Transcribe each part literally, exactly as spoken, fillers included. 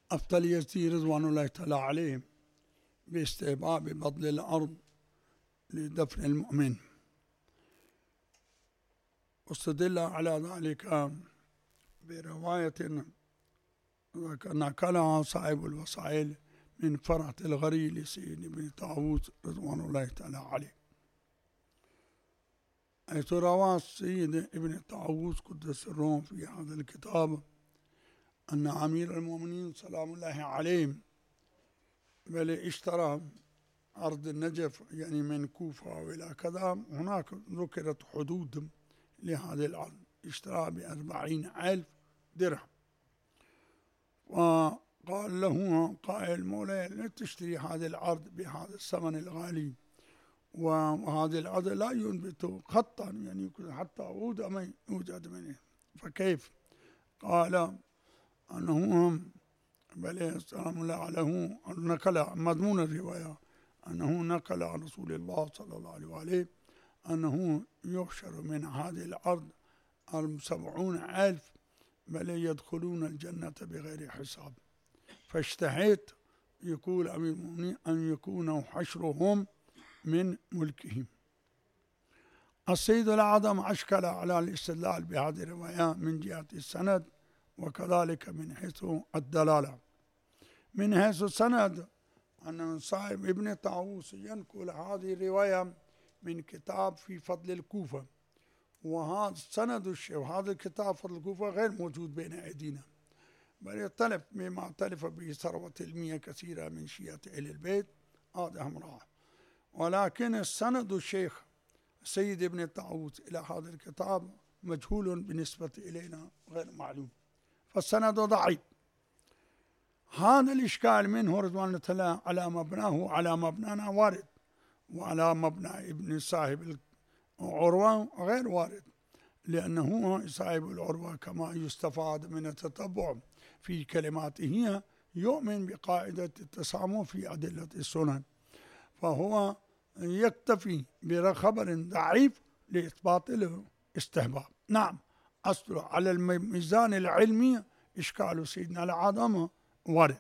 أفضليته رضوان الله تعالى عليهم باستحباب بذل الأرض لدفن المؤمن. واستدل على ذلك برواية نقلها صاحب الوسائل من فرعة الغري لسيد بن طاووس رضوان الله تعالى عليه، حيث روى السيد ابن طاووس قدس الروم في هذا الكتاب أن أمير المؤمنين سلام الله عليه بل اشترى أرض النجف يعني من كوفة وإلى كذا، هناك ذكرت حدود لهذه الأرض، اشترى بأربعين ألف درهم، وقال له قائل مولاي لا تشتري هذه الأرض بهذا الثمن الغالي، وهذه الأرض لا ينبت خطا يعني حتى عود ما يوجد منه، فكيف؟ قال أنه بل سلام الله عليه نقل مضمون الرواية أنه نقل عن رسول الله صلى الله عليه وآله أنه يحشر من هذه الأرض سبعون ألف بل يدخلون الجنة بغير حساب، فاشتهيت يقول أمير المؤمنين أن يكون حشرهم من ملكهم. السيد الأعظم أشكل على الاستدلال بهذه الرواية من جهة السند وكذلك من حيث الدلالة. من حيث السند أن صاحب ابن طاووس ينقل هذه الرواية من كتاب في فضل الكوفة، وهذا سند الشيء وهذا الكتاب فضل الكوفة غير موجود بين أيدينا، بل يختلف بما اختلف به ثروة علمية كثيرة من شيعة أهل البيت، هذا أمره، ولكن السند الشيخ سيد ابن طاووس إلى هذا الكتاب مجهول بالنسبة إلينا غير معلوم، فالسند ضعيف. هذا الإشكال منه رضوان الله على مبناه على مبنانا وارد، وعلى مبنى ابن صاحب العروة غير وارد، لأنه صاحب العروة كما يستفاد من التتبع في كلماته يؤمن بقاعدة التسامح في أدلة السنن، فهو يكتفي بخبر ضعيف لإثبات الاستحباب. نعم أصل على الميزان العلمي إشكال سيدنا الأعظم وارد.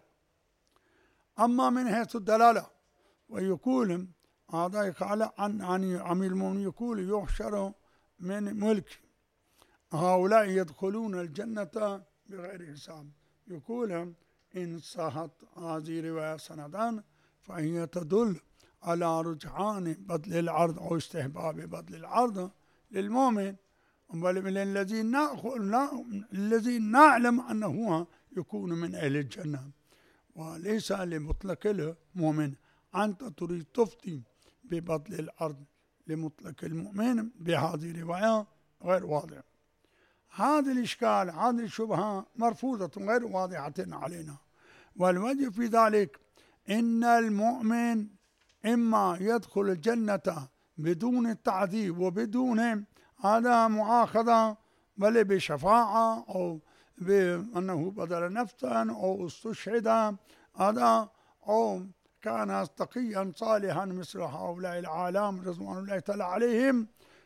أما من حيث الدلالة ويقول هذا قال عن عن أمير المؤمنين يقول يحشر من ملك هؤلاء يدخلون الجنة بغير حساب، يقول إن صحت هذه رواية سندان فهي تدل على رجحان بذل العرض أو استحباب بذل العرض للمؤمن، بل من الذي الذي نعلم أنه يكون من أهل الجنة، وليس لمطلق المؤمن. أنت تريد تفتي ببذل العرض لمطلق المؤمن بهذه الرواية غير واضح. هذا الإشكال هذه الشبهة مرفوضة غير واضحة علينا، والوجه في ذلك إن المؤمن إما يدخل الجنة بدون التعذيب وبدون هذا مؤاخذة بل بشفاعة أو بأنه بذل نفسا أو استشهد هذا أو كان تقيا صالحا مثل هؤلاء العالم رضوان الله تعالى عليهم،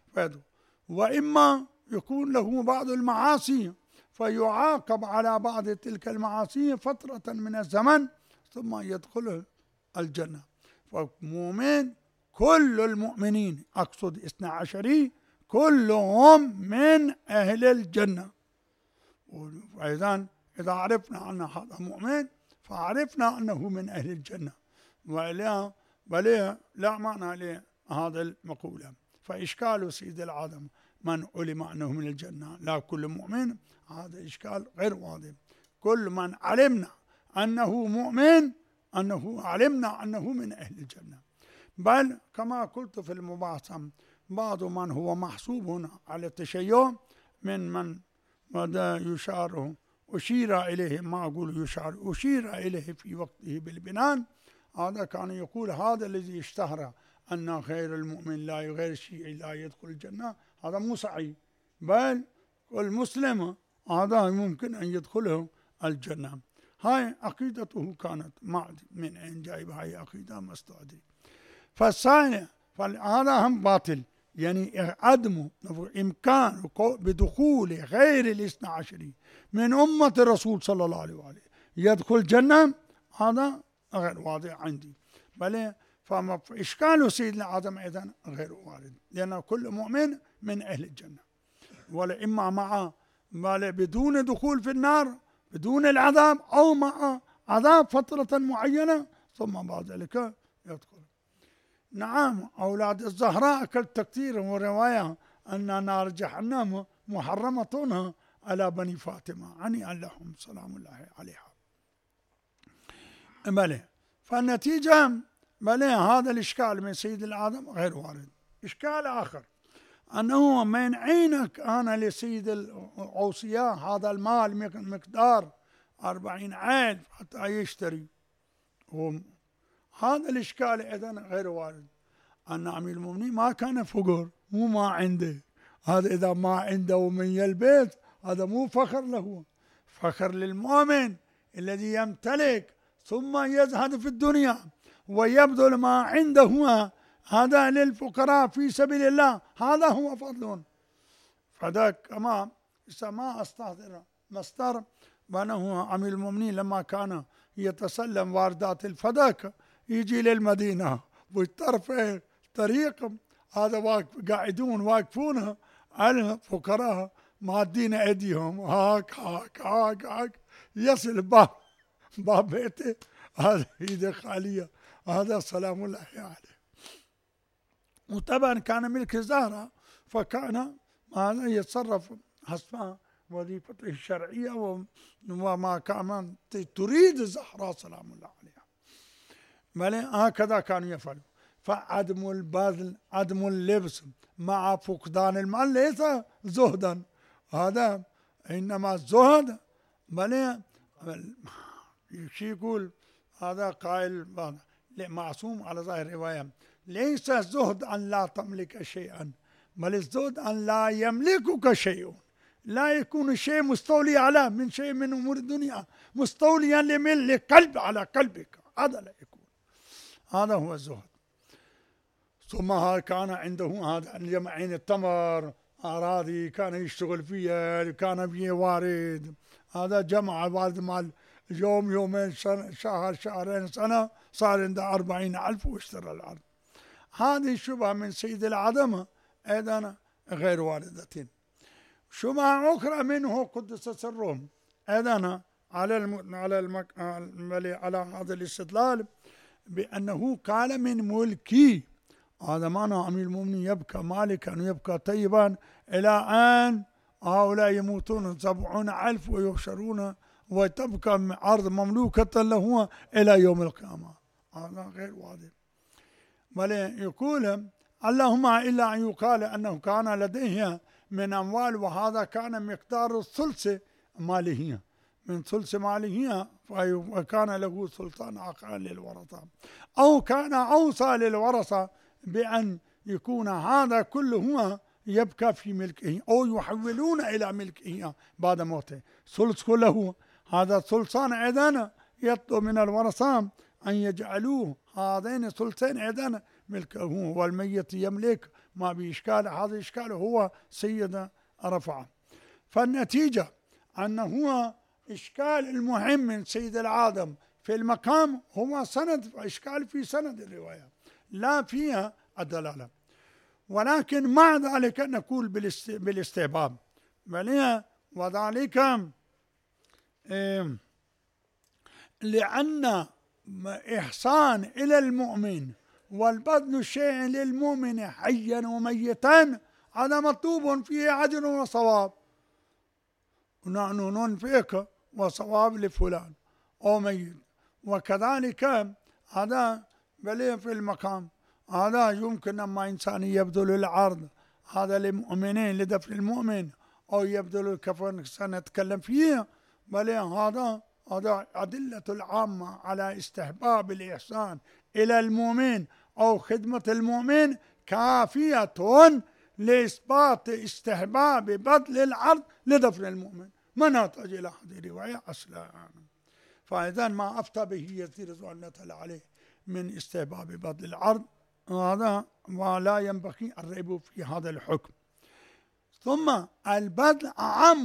وإما يكون له بعض المعاصي فيعاقب على بعض تلك المعاصي فترة من الزمن ثم يدخل الجنة. فمؤمن كل المؤمنين أقصد اثنا عشري كلهم من أهل الجنة، وإذا إذا عرفنا أن هذا مؤمن فعرفنا أنه من أهل الجنة، ولا بل لا معنى لهذا المقولة. فإشكال سيد العالم من علم أنه من الجنة لا كل مؤمن، هذا إشكال غير واضح. كل من علمنا أنه مؤمن أنه علمنا أنه من أهل الجنة، بل كما قلت في المباحثة بعض من هو محسوب على التشيع من من ماذا يشار أشير إليه، ما أقول يشار أشير إليه في وقته بالبنان، هذا كان يقول هذا الذي اشتهر أن غير المؤمن لا غير الشيعي لا يدخل الجنة، هذا مو صحيح، بل المسلم هذا ممكن أن يدخله الجنة. هاي عقيدته كانت ما من أين جايب هاي عقيدة ما استدري. فالثاني فهذا هم باطل، يعني عدم إمكان بدخول غير الاثنى عشري من أمة الرسول صلى الله عليه وآله يدخل الجنة، هذا غير واضح عندي. بل فإشكال سيدنا آدم أيضا غير وارد، لأن كل مؤمن من أهل الجنة، ولا إما مع بدون دخول في النار بدون العذاب، أو مع عذاب فترة معينة ثم بعد ذلك يدخل. نعم أولاد الزهراء أكلت كثير، ورواية أن نار جهنم محرمة على بني فاطمة عني لهم سلام الله عليها. بلى فالنتيجة بلى هذا الإشكال من سيد الآدم غير وارد. إشكال آخر أنه من أين كان لسيد الأوصياء هذا المال مقدار أربعين ألف حتى يشتري؟ هذا الإشكال أيضا غير وارد. أن أمير المؤمنين ما كان فقر، مو ما عنده، هذا إذا ما عنده من البيت هذا مو فخر له، فخر للمؤمن الذي يمتلك ثم يزهد في الدنيا ويبذل ما عنده هذا للفقراء في سبيل الله، هذا هو فضل. فذاك كما ما استحضر مصدر بأنه أمير المؤمنين لما كان يتسلم واردات الفدك يجي للمدينة بالطرف طريق هذا قاعدون واقفون الفقراء مادين ايديهم هاك هاك هاك هاك يصل باب باب بيته، هذا ايده خاليه، هذا سلام الله عليه. وطبعا كان ملك الزهراء، فكان هذا يتصرف حسب وظيفته الشرعيه وما كان تريد الزهراء سلام الله عليها. بل هكذا كانوا يفعلوا. فعدم البذل عدم اللبس مع فقدان المال ليس زهدا، هذا إنما الزهد بل شي يقول هذا قائل معصوم على ظاهر الرواية، ليس الزهد أن لا تملك شيئا، بل الزهد أن لا يملكك شيء، لا يكون الشيء مستولي على من شيء من أمور الدنيا مستوليا لملك قلب على قلبك، هذا لا يكون، هذا هو الزهد. ثم كان عنده هذا الجمعين التمر أراضي كان يشتغل فيها، كان فيه وارد، هذا جمع الوالد مال يوم يومين سنة شهر شهرين سنة صار عنده أربعين ألف واشترى الأرض. هذه الشبهة من سيد العدم أيضا غير واردة. شبهة أخرى منه قدس سرهم أيضا على الم... على المك... على هذا الاستدلال بأنه قال من ملكي، هذا معنى أمير المؤمنين يبقى مالكا ويبقى طيبا إلى أن هؤلاء يموتون سبعون ألف ويحشرون وتبقى أرض مملوكة له إلى يوم القيامة، هذا غير واضح. بل يقول اللهم إلا أن يقال أنه كان لديه من أموال، وهذا كان مقدار الثلث ماله، من ثلث ماله، وكان له سلطان آخر للورثة، أو كان أوصى للورثة بأن يكون هذا كله يبقى في ملكه أو يحولون إلى ملكه بعد موته، ثلث كله، هذا ثلثان أيضا يطلب من الورثة أن يجعلوه هذين الثلثين أيضا ملكه، والميت يملك ما بإشكال، هذا إشكال هو سيد رفعه. فالنتيجة أنه هو إشكال المهم من سيد العادم في المقام هو سند، إشكال في سند الرواية لا فيها الدلالة، ولكن مع ذلك نقول بالاستحباب، وذلك لأن إحسان إلى المؤمن والبذل شيء للمؤمن حيا وميتا هذا مطلوب فيه أجر وصواب، ونحن ننفق وصواب لفلان أو ميت، وكذلك هذا بل في المقام هذا يمكن أما إنسان يبذل العرض هذا للمؤمنين لدفع المؤمن أو يبذل الكفن سنتكلم فيه، بل هذا هذا أدلة العامة على استحباب الإحسان إلى المؤمن أو خدمة المؤمن كافية لإثبات استحباب بذل العرض لدفع المؤمن، ما نحتاج إلى هذه الرواية أصلا. فإذا ما أفتى به يزيد رضوان الله عليه من استحباب بذل العرض هذا ولا ينبغي الريب في هذا الحكم. ثم البذل أعم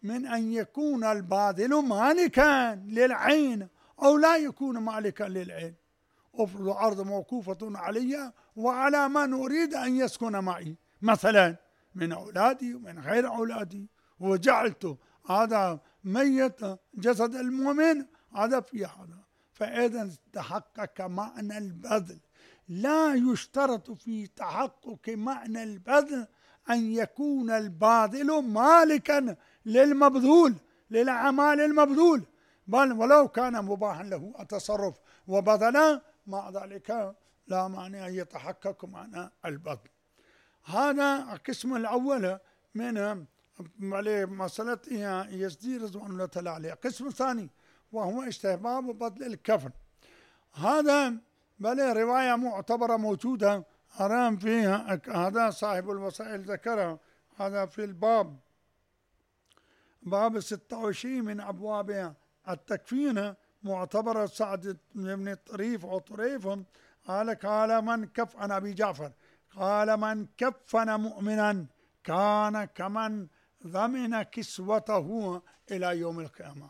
من أن يكون الباذل مالكا للعين أو لا يكون مالكا للعين. أفرض أرض موقوفة علي وعلى من أريد أن يسكن معي، مثلا من أولادي ومن غير أولادي، وجعلت هذا ميت جسد المؤمن هذا في هذا، فإذا تحقق معنى البذل. لا يشترط في تحقق معنى البذل أن يكون الباذل مالكا للمبذول للأعمال المبذول، بل ولو كان مباحا له التصرف وبذلا مع ذلك لا مانع أن يتحقق معنى البذل. هذا القسم الأول من مسألة يزدي رضوان الله تعالى عليه. القسم الثاني وهو استحباب بذل الكفن. هذا بل رواية معتبرة موجودة أرام فيها، هذا صاحب الوسائل ذكرها، هذا في الباب باب ستة وعشرين من أبواب التكفين، معتبرة سعد بن الطريف وطريف قال قال من كف عن أبي جعفر قال من كفن مؤمنا كان كمن ضمن كسوته إلى يوم القيامة.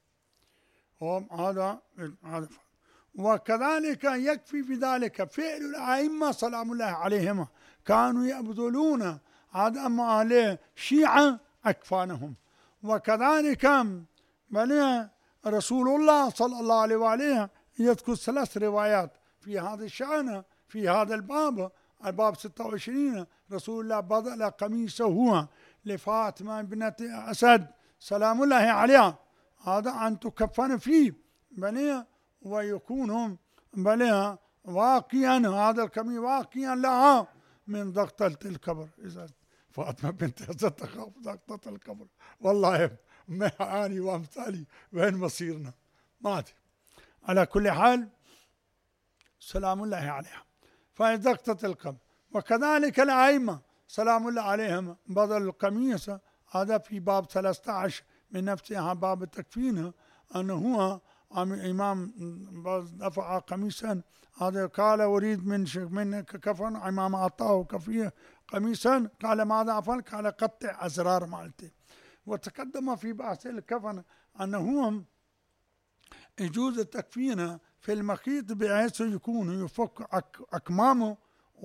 هذا هذا وكذلك يكفي في ذلك فعل الأئمة سلام الله عليهم، كانوا يبذلون هذا ما عليه شيعة أكفانهم. وكذلك بل رسول الله صلى الله عليه وآله يذكر ثلاث روايات في هذا الشأن في هذا الباب، الباب ستة وعشرين. رسول الله بذل قميصه لفاطمة بنت أسد سلام الله عليها هذا أن تكفن فيه بل ويكون بل واقيا هذا القميص واقيا لها من ضغطة القبر. إذا فاطمة بنت أسد تخاف ضغطة القبر، والله ما أني وأمثالي وين مصيرنا ما أدري. على كل حال سلام الله عليها فضغطة القبر. وكذلك الأئمة سلام الله عليهم بذل القميص، هذا في باب ثلاثة عشر من نفسها باب التكفين، أنه هو إمام دفع قميصا هذا قال أريد من من كفن إمام أعطاه كفيه قميصا قال ماذا أفعل؟ قال قطع أزرار مالتي. وتقدم في بحث الكفن أنه يجوز التكفين في المخيط بحيث يكون يفك أكمامه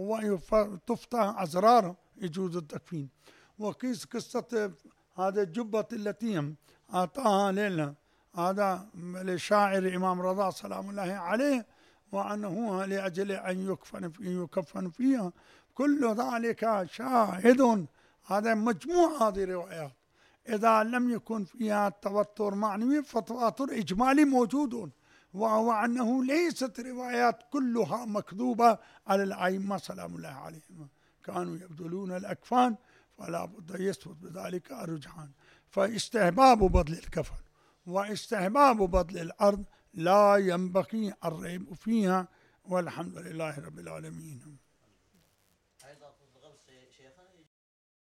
وتفتح أزراره، يجوز التكفين. وقيس قصة هذا الجبة التي أعطاها لنا هذا للشاعر إمام رضا سلام الله عليه، وأنه لأجل أن يكفن فيه يكفن فيها، كل ذلك شاهد. هذا مجموعة هذه الروايات إذا لم يكن فيها توتر معنوي فتواتر إجمالي موجود، وهو أنه ليست روايات كلها مكذوبة على الأئمة سلام الله عليهم، كانوا يبذلون الأكفان فلا بد يثبت بذلك الرجحان. فاستحباب بذل الكفن واستحباب بذل الأرض لا ينبغي الريب فيها، والحمد لله رب العالمين.